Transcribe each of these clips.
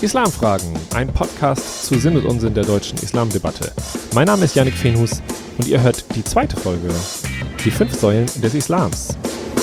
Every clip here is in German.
Islamfragen, ein Podcast zu Sinn und Unsinn der deutschen Islamdebatte. Mein Name ist Yannick Fenhus und ihr hört die zweite Folge, die 5 Säulen des Islams.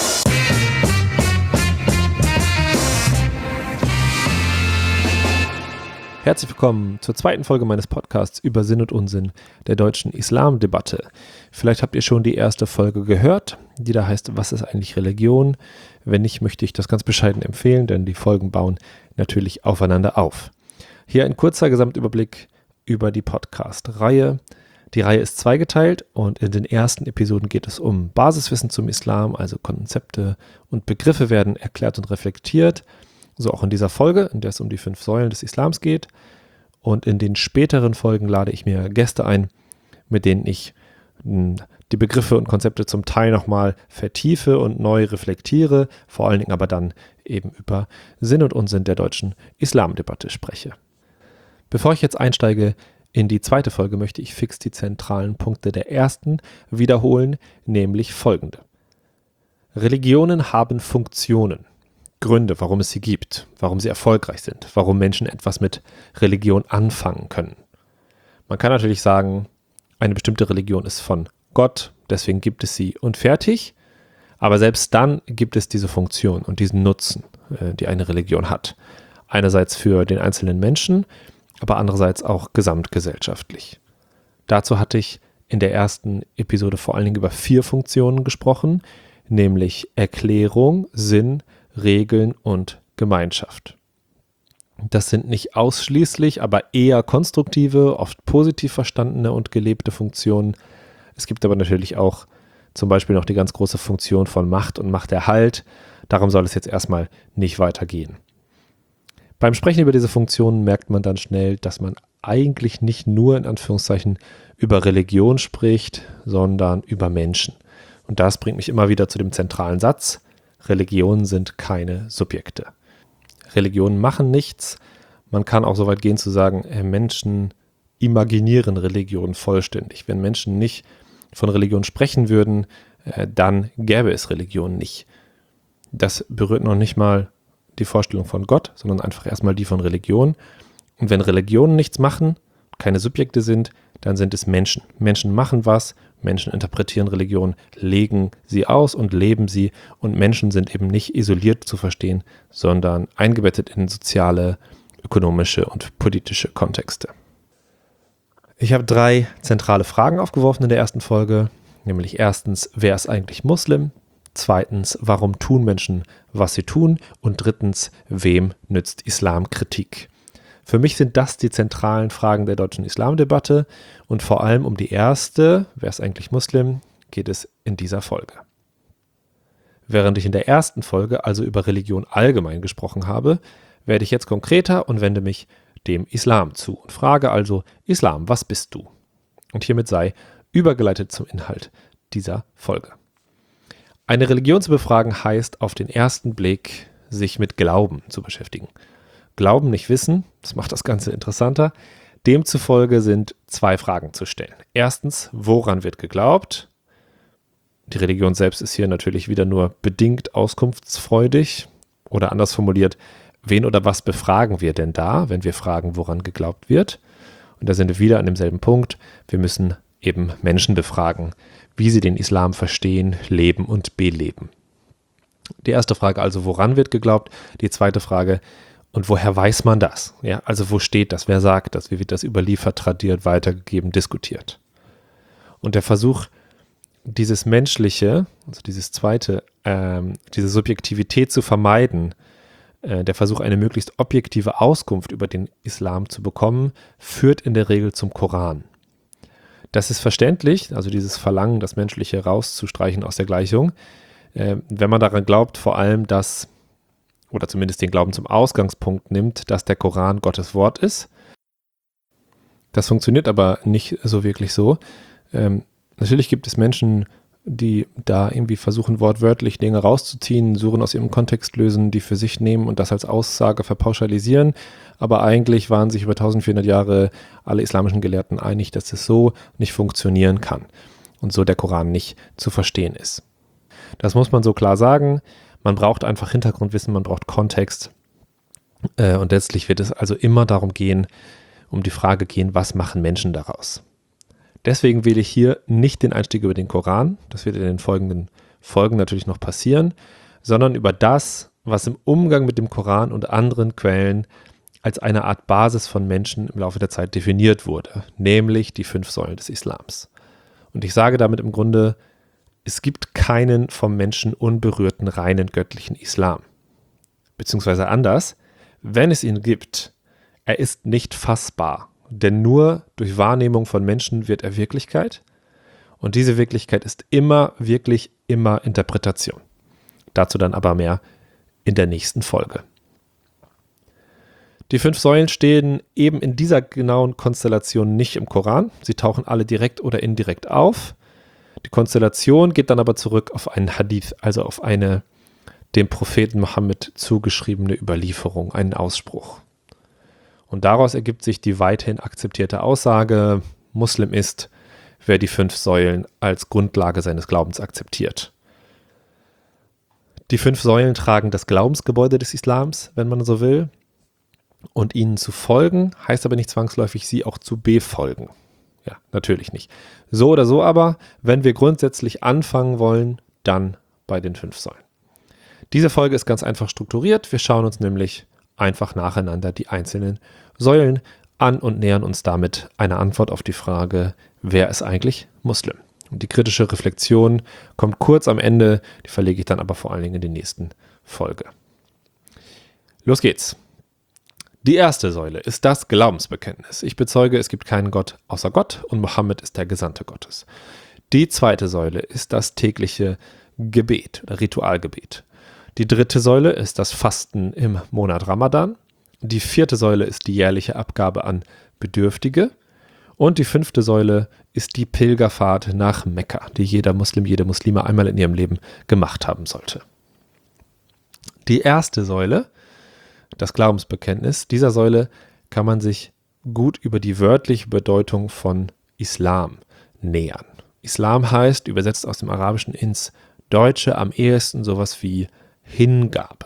Herzlich willkommen zur zweiten Folge meines Podcasts über Sinn und Unsinn der deutschen Islamdebatte. Vielleicht habt ihr schon die erste Folge gehört, die da heißt, was ist eigentlich Religion? Wenn nicht, möchte ich das ganz bescheiden empfehlen, denn die Folgen bauen natürlich aufeinander auf. Hier ein kurzer Gesamtüberblick über die Podcast-Reihe. Die Reihe ist zweigeteilt und in den ersten Episoden geht es um Basiswissen zum Islam, also Konzepte und Begriffe werden erklärt und reflektiert. So auch in dieser Folge, in der es um die 5 Säulen des Islams geht. Und in den späteren Folgen lade ich mir Gäste ein, mit denen ich die Begriffe und Konzepte zum Teil nochmal vertiefe und neu reflektiere, vor allen Dingen aber dann eben über Sinn und Unsinn der deutschen Islamdebatte spreche. Bevor ich jetzt einsteige in die zweite Folge, möchte ich fix die zentralen Punkte der ersten wiederholen, nämlich folgende. Religionen haben Funktionen. Gründe, warum es sie gibt, warum sie erfolgreich sind, warum Menschen etwas mit Religion anfangen können. Man kann natürlich sagen, eine bestimmte Religion ist von Gott, deswegen gibt es sie und fertig, aber selbst dann gibt es diese Funktion und diesen Nutzen, die eine Religion hat. Einerseits für den einzelnen Menschen, aber andererseits auch gesamtgesellschaftlich. Dazu hatte ich in der ersten Episode vor allen Dingen über 4 Funktionen gesprochen, nämlich Erklärung, Sinn, Regeln und Gemeinschaft. Das sind nicht ausschließlich, aber eher konstruktive, oft positiv verstandene und gelebte Funktionen. Es gibt aber natürlich auch zum Beispiel noch die ganz große Funktion von Macht und Machterhalt. Darum soll es jetzt erstmal nicht weitergehen. Beim Sprechen über diese Funktionen merkt man dann schnell, dass man eigentlich nicht nur in Anführungszeichen über Religion spricht, sondern über Menschen. Und das bringt mich immer wieder zu dem zentralen Satz: Religionen sind keine Subjekte. Religionen machen nichts. Man kann auch so weit gehen zu sagen, Menschen imaginieren Religion vollständig. Wenn Menschen nicht von Religion sprechen würden, dann gäbe es Religion nicht. Das berührt noch nicht mal die Vorstellung von Gott, sondern einfach erstmal die von Religion. Und wenn Religionen nichts machen, keine Subjekte sind, dann sind es Menschen. Menschen machen was, Menschen interpretieren Religion, legen sie aus und leben sie. Und Menschen sind eben nicht isoliert zu verstehen, sondern eingebettet in soziale, ökonomische und politische Kontexte. Ich habe 3 zentrale Fragen aufgeworfen in der ersten Folge, nämlich erstens, wer ist eigentlich Muslim? Zweitens, warum tun Menschen, was sie tun? Und drittens, wem nützt Islamkritik? Für mich sind das die zentralen Fragen der deutschen Islamdebatte und vor allem um die erste, wer ist eigentlich Muslim, geht es in dieser Folge. Während ich in der ersten Folge also über Religion allgemein gesprochen habe, werde ich jetzt konkreter und wende mich dem Islam zu und frage also: Islam, was bist du? Und hiermit sei übergeleitet zum Inhalt dieser Folge. Eine Religion zu befragen heißt auf den ersten Blick, sich mit Glauben zu beschäftigen. Glauben, nicht Wissen, das macht das Ganze interessanter. Demzufolge sind 2 Fragen zu stellen. Erstens, woran wird geglaubt? Die Religion selbst ist hier natürlich wieder nur bedingt auskunftsfreudig. Oder anders formuliert, wen oder was befragen wir denn da, wenn wir fragen, woran geglaubt wird? Und da sind wir wieder an demselben Punkt. Wir müssen eben Menschen befragen, wie sie den Islam verstehen, leben und beleben. Die erste Frage also, woran wird geglaubt? Die zweite Frage, und woher weiß man das? Ja, also wo steht das? Wer sagt das? Wie wird das überliefert, tradiert, weitergegeben, diskutiert? Und der Versuch, dieses Menschliche, also dieses zweite, diese Subjektivität zu vermeiden, der Versuch, eine möglichst objektive Auskunft über den Islam zu bekommen, führt in der Regel zum Koran. Das ist verständlich, also dieses Verlangen, das Menschliche rauszustreichen aus der Gleichung, wenn man daran glaubt, vor allem, dass, oder zumindest den Glauben zum Ausgangspunkt nimmt, dass der Koran Gottes Wort ist. Das funktioniert aber nicht so wirklich so. Natürlich gibt es Menschen, die da irgendwie versuchen, wortwörtlich Dinge rauszuziehen, Suren aus ihrem Kontext lösen, die für sich nehmen und das als Aussage verpauschalisieren. Aber eigentlich waren sich über 1400 Jahre alle islamischen Gelehrten einig, dass es so nicht funktionieren kann und so der Koran nicht zu verstehen ist. Das muss man so klar sagen. Man braucht einfach Hintergrundwissen, man braucht Kontext. Und letztlich wird es also immer darum gehen, um die Frage gehen, was machen Menschen daraus? Deswegen wähle ich hier nicht den Einstieg über den Koran, das wird in den folgenden Folgen natürlich noch passieren, sondern über das, was im Umgang mit dem Koran und anderen Quellen als eine Art Basis von Menschen im Laufe der Zeit definiert wurde, nämlich die 5 Säulen des Islams. Und ich sage damit im Grunde, es gibt keinen vom Menschen unberührten, reinen göttlichen Islam. Beziehungsweise anders, wenn es ihn gibt, er ist nicht fassbar, denn nur durch Wahrnehmung von Menschen wird er Wirklichkeit und diese Wirklichkeit ist immer, wirklich immer Interpretation. Dazu dann aber mehr in der nächsten Folge. Die 5 Säulen stehen eben in dieser genauen Konstellation nicht im Koran. Sie tauchen alle direkt oder indirekt auf. Die Konstellation geht dann aber zurück auf einen Hadith, also auf eine dem Propheten Mohammed zugeschriebene Überlieferung, einen Ausspruch. Und daraus ergibt sich die weithin akzeptierte Aussage, Muslim ist, wer die 5 Säulen als Grundlage seines Glaubens akzeptiert. Die 5 Säulen tragen das Glaubensgebäude des Islams, wenn man so will. Und ihnen zu folgen, heißt aber nicht zwangsläufig, sie auch zu befolgen. Ja, natürlich nicht. So oder so aber, wenn wir grundsätzlich anfangen wollen, dann bei den 5 Säulen. Diese Folge ist ganz einfach strukturiert. Wir schauen uns nämlich einfach nacheinander die einzelnen Säulen an und nähern uns damit einer Antwort auf die Frage, wer ist eigentlich Muslim? Und die kritische Reflexion kommt kurz am Ende, die verlege ich dann aber vor allen Dingen in die nächsten Folge. Los geht's. Die erste Säule ist das Glaubensbekenntnis. Ich bezeuge, es gibt keinen Gott außer Gott und Mohammed ist der Gesandte Gottes. Die zweite Säule ist das tägliche Gebet oder Ritualgebet. Die dritte Säule ist das Fasten im Monat Ramadan. Die vierte Säule ist die jährliche Abgabe an Bedürftige. Und die 5. Säule ist die Pilgerfahrt nach Mekka, die jeder Muslim, jede Muslime einmal in ihrem Leben gemacht haben sollte. Die erste Säule, das Glaubensbekenntnis, dieser Säule kann man sich gut über die wörtliche Bedeutung von Islam nähern. Islam heißt, übersetzt aus dem Arabischen ins Deutsche, am ehesten sowas wie Hingabe.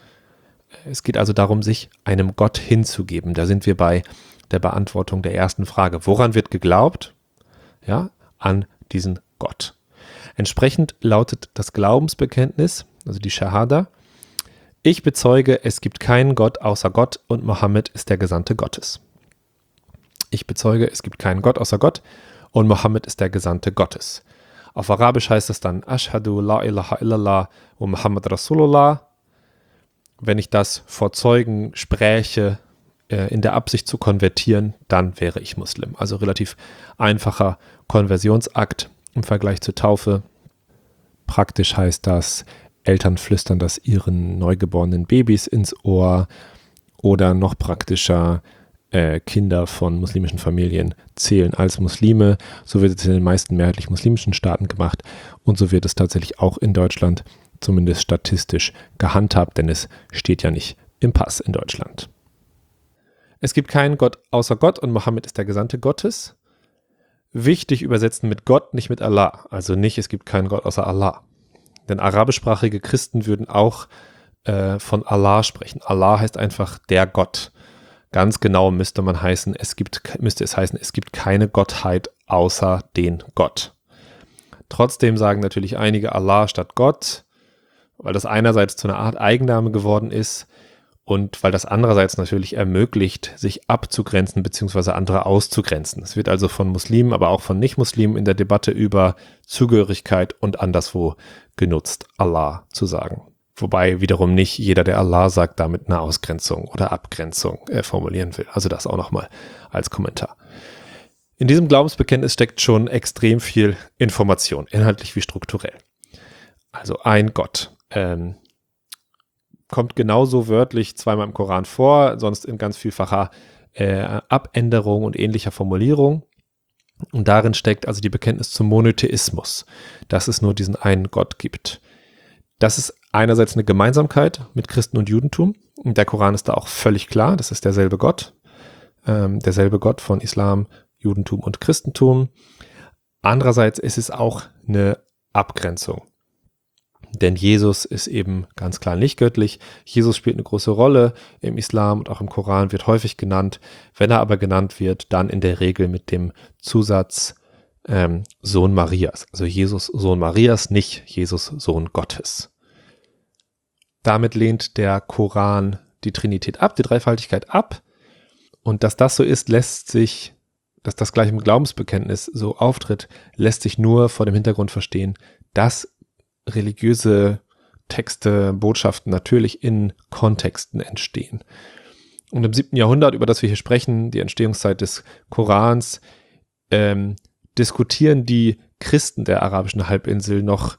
Es geht also darum, sich einem Gott hinzugeben. Da sind wir bei der Beantwortung der ersten Frage. Woran wird geglaubt? Ja, an diesen Gott. Entsprechend lautet das Glaubensbekenntnis, also die Shahada: Ich bezeuge, es gibt keinen Gott außer Gott und Mohammed ist der Gesandte Gottes. Ich bezeuge, es gibt keinen Gott außer Gott und Mohammed ist der Gesandte Gottes. Auf Arabisch heißt es dann Ashhadu la ilaha illallah wa Muhammad Rasulullah. Wenn ich das vor Zeugen spräche, in der Absicht zu konvertieren, dann wäre ich Muslim. Also relativ einfacher Konversionsakt im Vergleich zur Taufe. Praktisch heißt das, Eltern flüstern das ihren neugeborenen Babys ins Ohr oder noch praktischer, Kinder von muslimischen Familien zählen als Muslime. So wird es in den meisten mehrheitlich muslimischen Staaten gemacht und so wird es tatsächlich auch in Deutschland zumindest statistisch gehandhabt, denn es steht ja nicht im Pass in Deutschland. Es gibt keinen Gott außer Gott und Mohammed ist der Gesandte Gottes. Wichtig übersetzen mit Gott, nicht mit Allah. Also nicht, es gibt keinen Gott außer Allah. Denn arabischsprachige Christen würden auch von Allah sprechen. Allah heißt einfach der Gott. Ganz genau müsste es heißen, es gibt keine Gottheit außer den Gott. Trotzdem sagen natürlich einige Allah statt Gott, weil das einerseits zu einer Art Eigenname geworden ist und weil das andererseits natürlich ermöglicht, sich abzugrenzen bzw. andere auszugrenzen. Es wird also von Muslimen, aber auch von Nicht-Muslimen in der Debatte über Zugehörigkeit und anderswo genutzt, Allah zu sagen. Wobei wiederum nicht jeder, der Allah sagt, damit eine Ausgrenzung oder Abgrenzung formulieren will. Also das auch nochmal als Kommentar. In diesem Glaubensbekenntnis steckt schon extrem viel Information, inhaltlich wie strukturell. Also ein Gott. Kommt genauso wörtlich zweimal im Koran vor, sonst in ganz vielfacher Abänderung und ähnlicher Formulierung. Und darin steckt also die Bekenntnis zum Monotheismus, dass es nur diesen einen Gott gibt. Das ist einerseits eine Gemeinsamkeit mit Christen und Judentum. Und der Koran ist da auch völlig klar, das ist derselbe Gott von Islam, Judentum und Christentum. Andererseits ist es auch eine Abgrenzung. Denn Jesus ist eben ganz klar nicht göttlich. Jesus spielt eine große Rolle im Islam und auch im Koran, wird häufig genannt. Wenn er aber genannt wird, dann in der Regel mit dem Zusatz Sohn Marias. Also Jesus Sohn Marias, nicht Jesus Sohn Gottes. Damit lehnt der Koran die Trinität ab, die Dreifaltigkeit ab. Und dass das so ist, dass das gleich im Glaubensbekenntnis so auftritt, lässt sich nur vor dem Hintergrund verstehen, dass religiöse Texte, Botschaften natürlich in Kontexten entstehen. Und im 7. Jahrhundert, über das wir hier sprechen, die Entstehungszeit des Korans, diskutieren die Christen der arabischen Halbinsel noch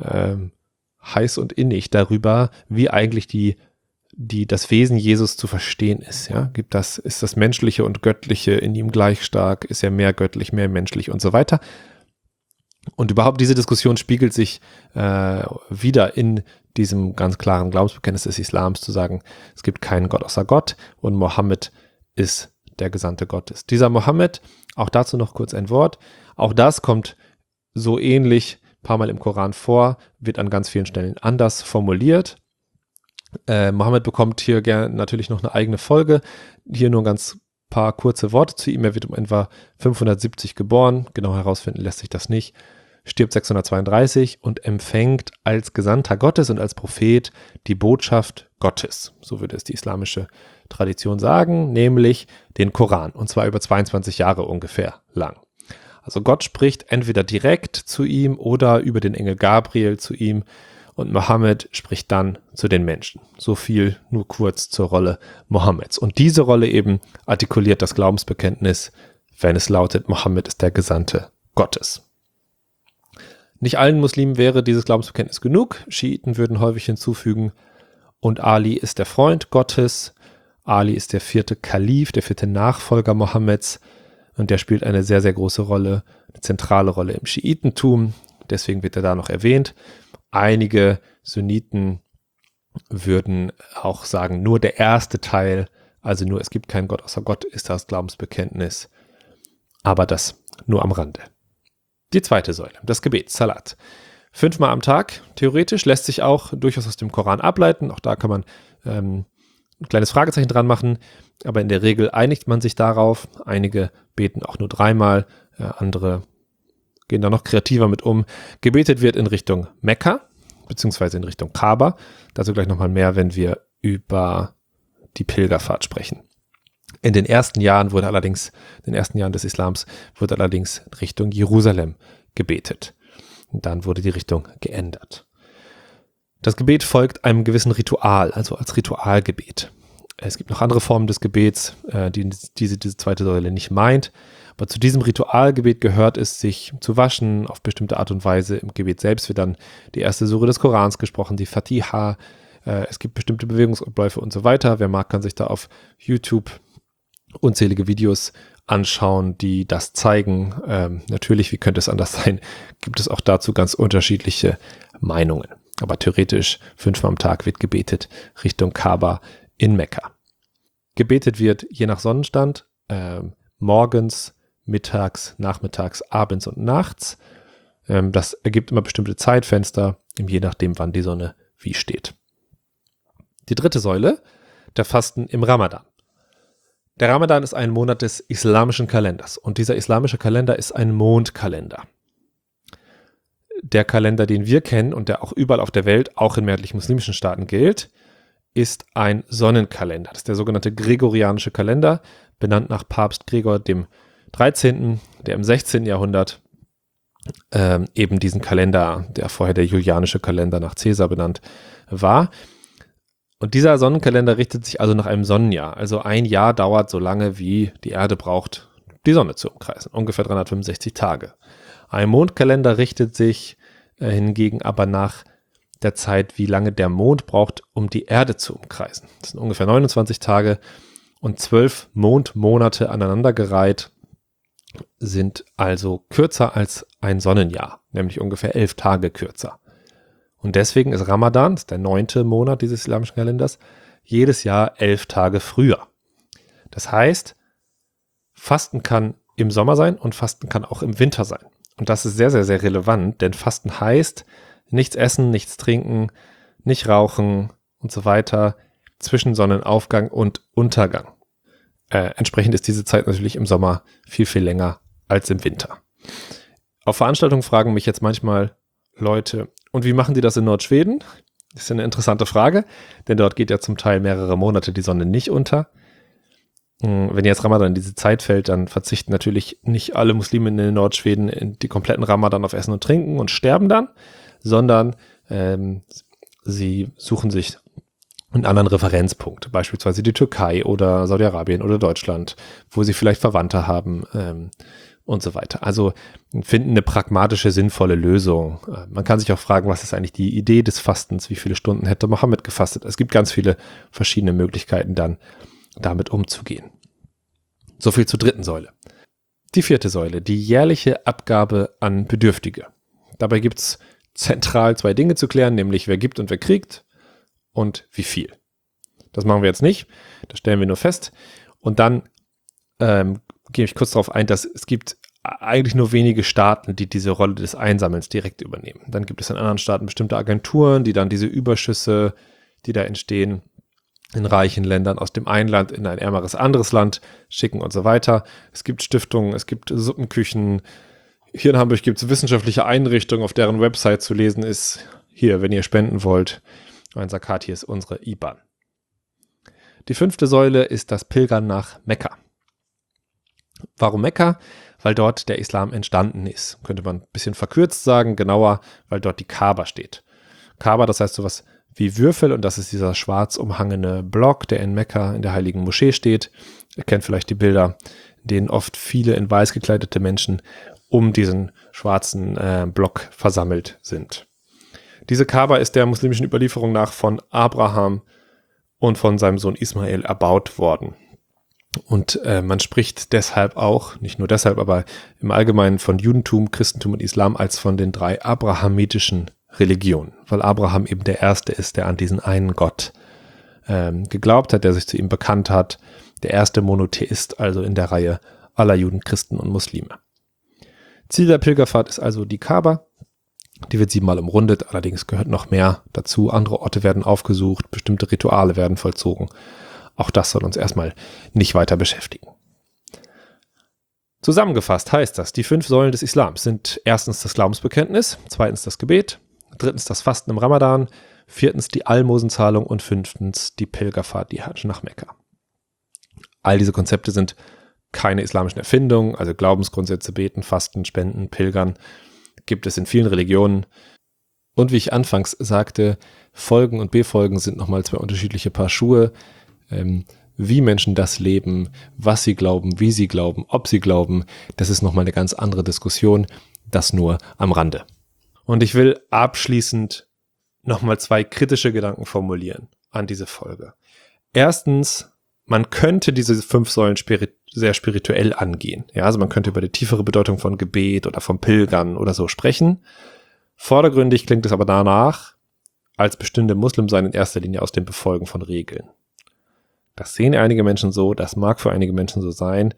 heiß und innig darüber, wie eigentlich das Wesen Jesus zu verstehen ist. Ja? Ist das Menschliche und Göttliche in ihm gleich stark? Ist er mehr göttlich, mehr menschlich und so weiter? Und überhaupt diese Diskussion spiegelt sich wieder in diesem ganz klaren Glaubensbekenntnis des Islams, zu sagen, es gibt keinen Gott außer Gott und Mohammed ist der Gesandte Gottes. Dieser Mohammed, auch dazu noch kurz ein Wort, auch das kommt so ähnlich ein paar Mal im Koran vor, wird an ganz vielen Stellen anders formuliert. Mohammed bekommt hier natürlich noch eine eigene Folge, hier nur ein ganz paar kurze Worte zu ihm. Er wird um etwa 570 geboren, genau herausfinden lässt sich das nicht, stirbt 632 und empfängt als Gesandter Gottes und als Prophet die Botschaft Gottes, so würde es die islamische Tradition sagen, nämlich den Koran, und zwar über 22 Jahre ungefähr lang. Also Gott spricht entweder direkt zu ihm oder über den Engel Gabriel zu ihm und Mohammed spricht dann zu den Menschen. So viel nur kurz zur Rolle Mohammeds. Und diese Rolle eben artikuliert das Glaubensbekenntnis, wenn es lautet, Mohammed ist der Gesandte Gottes. Nicht allen Muslimen wäre dieses Glaubensbekenntnis genug. Schiiten würden häufig hinzufügen, und Ali ist der Freund Gottes. Ali ist der 4. Kalif, der 4. Nachfolger Mohammeds, und der spielt eine sehr, sehr große Rolle, eine zentrale Rolle im Schiitentum. Deswegen wird er da noch erwähnt. Einige Sunniten würden auch sagen, nur der erste Teil, also nur es gibt keinen Gott außer Gott, ist das Glaubensbekenntnis. Aber das nur am Rande. Die zweite Säule, das Gebet, Salat. 5-mal am Tag, theoretisch, lässt sich auch durchaus aus dem Koran ableiten. Auch da kann man ein kleines Fragezeichen dran machen, aber in der Regel einigt man sich darauf. Einige beten auch nur 3-mal, andere gehen da noch kreativer mit um. Gebetet wird in Richtung Mekka, beziehungsweise in Richtung Kaaba. Dazu gleich nochmal mehr, wenn wir über die Pilgerfahrt sprechen. In den ersten Jahren des Islams wurde allerdings Richtung Jerusalem gebetet. Und dann wurde die Richtung geändert. Das Gebet folgt einem gewissen Ritual, also als Ritualgebet. Es gibt noch andere Formen des Gebets, die diese zweite Säule nicht meint. Aber zu diesem Ritualgebet gehört es, sich zu waschen auf bestimmte Art und Weise. Im Gebet selbst wird dann die erste Sure des Korans gesprochen, die Fatiha. Es gibt bestimmte Bewegungsabläufe und so weiter. Wer mag, kann sich da auf YouTube unzählige Videos anschauen, die das zeigen. Natürlich, wie könnte es anders sein, gibt es auch dazu ganz unterschiedliche Meinungen. Aber theoretisch 5-mal am Tag wird gebetet Richtung Kaaba in Mekka. Gebetet wird je nach Sonnenstand, morgens, mittags, nachmittags, abends und nachts. Das ergibt immer bestimmte Zeitfenster, je nachdem, wann die Sonne wie steht. Die dritte Säule, der Fasten im Ramadan. Der Ramadan ist ein Monat des islamischen Kalenders und dieser islamische Kalender ist ein Mondkalender. Der Kalender, den wir kennen und der auch überall auf der Welt, auch in mehrheitlich muslimischen Staaten gilt, ist ein Sonnenkalender. Das ist der sogenannte gregorianische Kalender, benannt nach Papst Gregor dem 13., der im 16. Jahrhundert eben diesen Kalender, der vorher der julianische Kalender nach Caesar benannt war. Und dieser Sonnenkalender richtet sich also nach einem Sonnenjahr. Also ein Jahr dauert so lange, wie die Erde braucht, die Sonne zu umkreisen. Ungefähr 365 Tage. Ein Mondkalender richtet sich hingegen aber nach der Zeit, wie lange der Mond braucht, um die Erde zu umkreisen. Das sind ungefähr 29 Tage und 12 Mondmonate aneinandergereiht sind also kürzer als ein Sonnenjahr, nämlich ungefähr 11 Tage kürzer. Und deswegen ist Ramadan, das ist der 9. Monat dieses islamischen Kalenders, jedes Jahr 11 Tage früher. Das heißt, Fasten kann im Sommer sein und Fasten kann auch im Winter sein. Und das ist sehr, sehr, sehr relevant, denn Fasten heißt, Nichts essen, nichts trinken, nicht rauchen und so weiter zwischen Sonnenaufgang und Untergang. Entsprechend ist diese Zeit natürlich im Sommer viel, viel länger als im Winter. Auf Veranstaltungen fragen mich jetzt manchmal Leute, und wie machen die das in Nordschweden? Das ist eine interessante Frage, denn dort geht ja zum Teil mehrere Monate die Sonne nicht unter. Wenn jetzt Ramadan in diese Zeit fällt, dann verzichten natürlich nicht alle Muslime in Nordschweden in die kompletten Ramadan auf Essen und Trinken und sterben dann, sondern sie suchen sich einen anderen Referenzpunkt, beispielsweise die Türkei oder Saudi-Arabien oder Deutschland, wo sie vielleicht Verwandte haben und so weiter. Also finden eine pragmatische, sinnvolle Lösung. Man kann sich auch fragen, was ist eigentlich die Idee des Fastens? Wie viele Stunden hätte Mohammed gefastet? Es gibt ganz viele verschiedene Möglichkeiten dann, damit umzugehen. So viel zur dritten Säule. Die vierte Säule, die jährliche Abgabe an Bedürftige. Dabei gibt es zentral zwei Dinge zu klären, nämlich wer gibt und wer kriegt und wie viel. Das machen wir jetzt nicht, das stellen wir nur fest. Und dann gehe ich kurz darauf ein, dass es gibt eigentlich nur wenige Staaten, die diese Rolle des Einsammelns direkt übernehmen. Dann gibt es in anderen Staaten bestimmte Agenturen, die dann diese Überschüsse, die da entstehen, in reichen Ländern aus dem einen Land in ein ärmeres anderes Land schicken und so weiter. Es gibt Stiftungen, es gibt Suppenküchen. Hier in Hamburg gibt es wissenschaftliche Einrichtungen, auf deren Website zu lesen ist, hier, wenn ihr spenden wollt, mein Zakat, hier ist unsere IBAN. Die fünfte Säule ist das Pilgern nach Mekka. Warum Mekka? Weil dort der Islam entstanden ist. Könnte man ein bisschen verkürzt sagen, genauer, weil dort die Kaaba steht. Kaaba, das heißt sowas wie Würfel, und das ist dieser schwarz umhangene Block, der in Mekka in der heiligen Moschee steht. Ihr kennt vielleicht die Bilder, in denen oft viele in weiß gekleidete Menschen um diesen schwarzen Block versammelt sind. Diese Kaaba ist der muslimischen Überlieferung nach von Abraham und von seinem Sohn Ismael erbaut worden. Und man spricht deshalb auch, nicht nur deshalb, aber im Allgemeinen von Judentum, Christentum und Islam als von den drei abrahamitischen Religionen, weil Abraham eben der Erste ist, der an diesen einen Gott geglaubt hat, der sich zu ihm bekannt hat, der erste Monotheist, also in der Reihe aller Juden, Christen und Muslime. Ziel der Pilgerfahrt ist also die Kaaba. Die wird 7-mal umrundet, allerdings gehört noch mehr dazu. Andere Orte werden aufgesucht, bestimmte Rituale werden vollzogen. Auch das soll uns erstmal nicht weiter beschäftigen. Zusammengefasst heißt das, die 5 Säulen des Islams sind erstens das Glaubensbekenntnis, zweitens das Gebet, drittens das Fasten im Ramadan, viertens die Almosenzahlung und fünftens die Pilgerfahrt, die Hajj nach Mekka. All diese Konzepte sind keine islamischen Erfindungen, also Glaubensgrundsätze, Beten, Fasten, Spenden, Pilgern gibt es in vielen Religionen. Und wie ich anfangs sagte, Folgen und Befolgen sind nochmal 2 unterschiedliche Paar Schuhe. Wie Menschen das leben, was sie glauben, wie sie glauben, ob sie glauben, das ist nochmal eine ganz andere Diskussion, das nur am Rande. Und ich will abschließend nochmal 2 kritische Gedanken formulieren an diese Folge. Erstens, man könnte diese 5 Säulen sehr spirituell angehen. Ja, also man könnte über die tiefere Bedeutung von Gebet oder vom Pilgern oder so sprechen. Vordergründig klingt es aber danach, als bestünde Muslimsein in erster Linie aus dem Befolgen von Regeln. Das sehen einige Menschen so, das mag für einige Menschen so sein.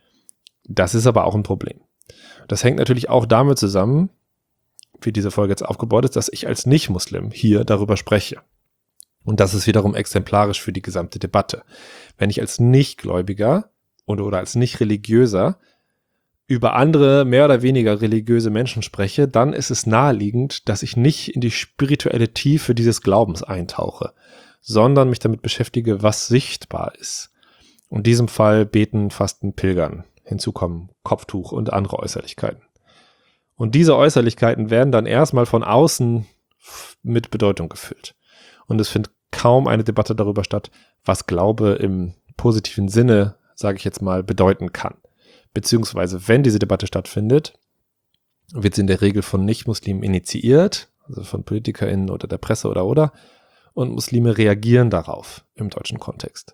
Das ist aber auch ein Problem. Das hängt natürlich auch damit zusammen, wie diese Folge jetzt aufgebaut ist, dass ich als Nicht-Muslim hier darüber spreche. Und das ist wiederum exemplarisch für die gesamte Debatte. Wenn ich als Nichtgläubiger oder als Nicht-Religiöser über andere, mehr oder weniger religiöse Menschen spreche, dann ist es naheliegend, dass ich nicht in die spirituelle Tiefe dieses Glaubens eintauche, sondern mich damit beschäftige, was sichtbar ist. In diesem Fall Beten, Fasten, Pilgern. Hinzu kommen Kopftuch und andere Äußerlichkeiten. Und diese Äußerlichkeiten werden dann erstmal von außen mit Bedeutung gefüllt. Und es findet kaum eine Debatte darüber statt, was Glaube im positiven Sinne, sage ich jetzt mal, bedeuten kann. Beziehungsweise, wenn diese Debatte stattfindet, wird sie in der Regel von Nicht-Muslimen initiiert, also von PolitikerInnen oder der Presse oder. Und Muslime reagieren darauf im deutschen Kontext.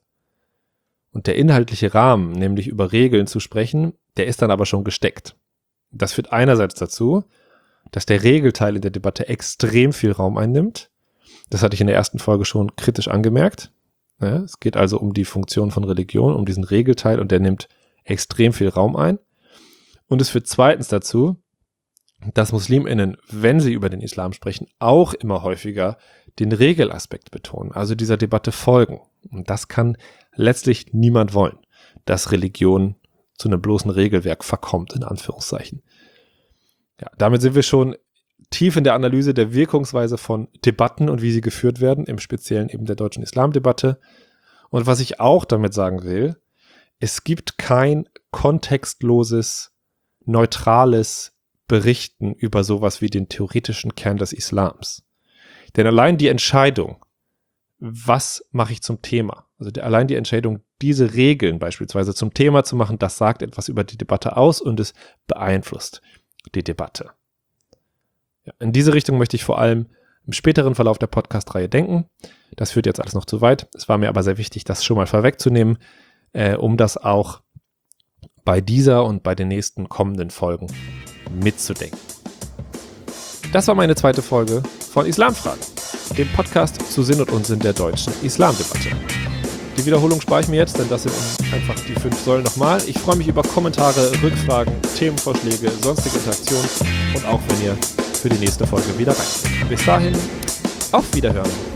Und der inhaltliche Rahmen, nämlich über Regeln zu sprechen, der ist dann aber schon gesteckt. Das führt einerseits dazu, dass der Regelteil in der Debatte extrem viel Raum einnimmt. Das hatte ich in der ersten Folge schon kritisch angemerkt. Ja, es geht also um die Funktion von Religion, um diesen Regelteil, und der nimmt extrem viel Raum ein. Und es führt zweitens dazu, dass MuslimInnen, wenn sie über den Islam sprechen, auch immer häufiger den Regelaspekt betonen, also dieser Debatte folgen. Und das kann letztlich niemand wollen, dass Religion zu einem bloßen Regelwerk verkommt, in Anführungszeichen. Ja, damit sind wir schon tief in der Analyse der Wirkungsweise von Debatten und wie sie geführt werden, im Speziellen eben der deutschen Islamdebatte. Und was ich auch damit sagen will, es gibt kein kontextloses, neutrales Berichten über sowas wie den theoretischen Kern des Islams. Denn allein die Entscheidung, was mache ich zum Thema, also allein die Entscheidung, diese Regeln beispielsweise zum Thema zu machen, das sagt etwas über die Debatte aus und es beeinflusst die Debatte. Ja, in diese Richtung möchte ich vor allem im späteren Verlauf der Podcast-Reihe denken. Das führt jetzt alles noch zu weit. Es war mir aber sehr wichtig, das schon mal vorwegzunehmen, um das auch bei dieser und bei den nächsten kommenden Folgen mitzudenken. Das war meine zweite Folge von Islamfragen, dem Podcast zu Sinn und Unsinn der deutschen Islamdebatte. Die Wiederholung spare ich mir jetzt, denn das sind einfach die 5 Säulen nochmal. Ich freue mich über Kommentare, Rückfragen, Themenvorschläge, sonstige Interaktionen und auch wenn ihr für die nächste Folge wieder reinkommt. Bis dahin, auf Wiederhören.